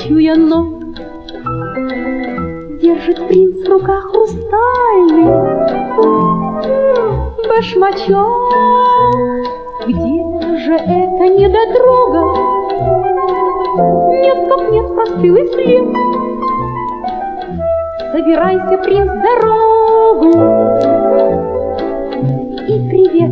хочу я, но держит принц в руках хрустальный башмачок. Где же это недотрога? Нет, как нет, простыл и след. Собирайся, принц, в дорогу. И привет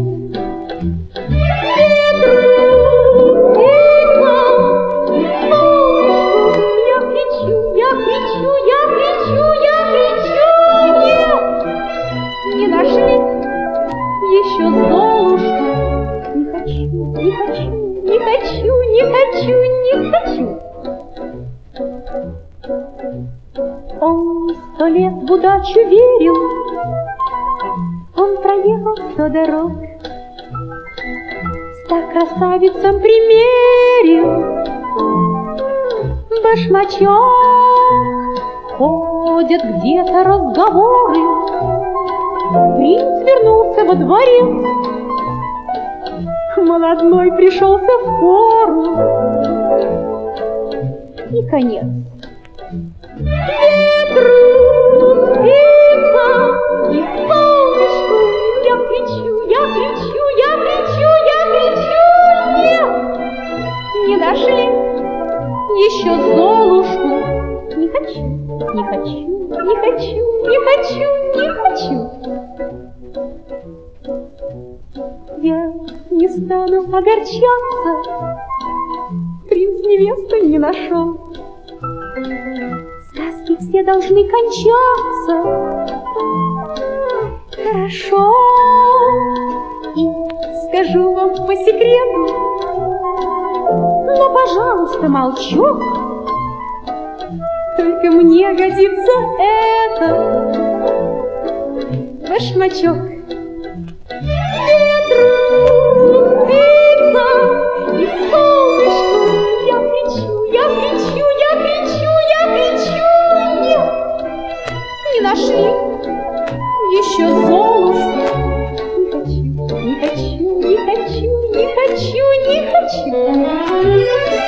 ветру, птицам и солнышку. Я кричу, я кричу, я кричу, я кричу. Нет, не нашли еще Золушку. Не хочу, не хочу, не хочу, не хочу, не хочу. Он 100 лет в удачу верил, он проехал 100 дорог, 100 красавицам примерил башмачок. Ходят где-то разговоры, принц вернулся во дворец, молодной пришелся в пору. И конец. Ветру, птицам и солнышку я кричу, я кричу, я кричу, я кричу. Нет, не нашли еще Золушку. Не хочу, не хочу, не хочу, не хочу, не хочу. Я не стану огорчаться, принц невесту не нашел. Сказки все должны кончаться. Хорошо. И скажу вам по секрету, но, пожалуйста, молчок. Только мне годится этот башмачок. Ветру, птицам и солнышку я кричу, я кричу, я кричу, я кричу. Нет, не нашли еще Золушку. Не хочу, не хочу, не хочу, не хочу, не хочу.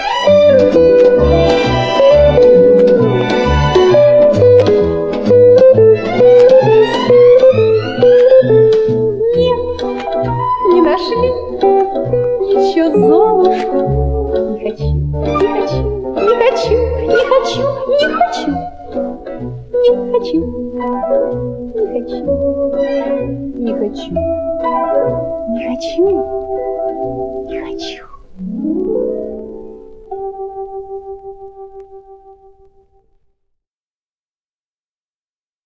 Нашли еще Золушку. Не хочу, не хочу, не хочу, не хочу, не хочу, не хочу, не хочу, не хочу, не хочу, не хочу.